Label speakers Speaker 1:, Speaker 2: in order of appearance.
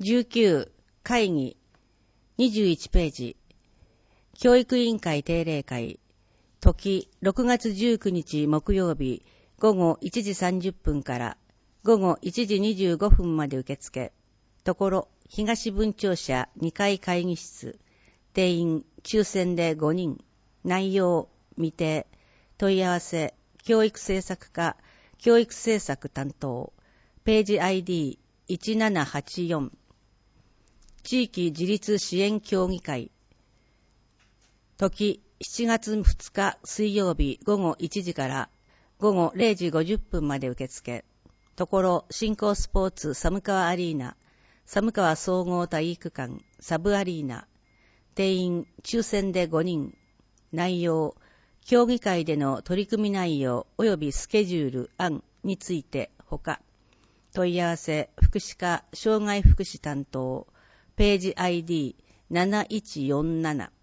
Speaker 1: 19会議21ページ教育委員会定例会時6月19日木曜日午後1時30分から午後1時25分まで受付。ところ東分庁舎2階会議室。定員抽選で5人。内容未定。問い合わせ教育政策課教育政策担当。ページ ID1784。地域自立支援協議会。時7月2日水曜日午後1時から午後0時50分まで受付。ところ新興スポーツ寒川アリーナ、寒川総合体育館、サブアリーナ。定員抽選で5人。内容、協議会での取り組み内容及びスケジュール案についてほか。問い合わせ福祉課障害福祉担当。ページ ID7147。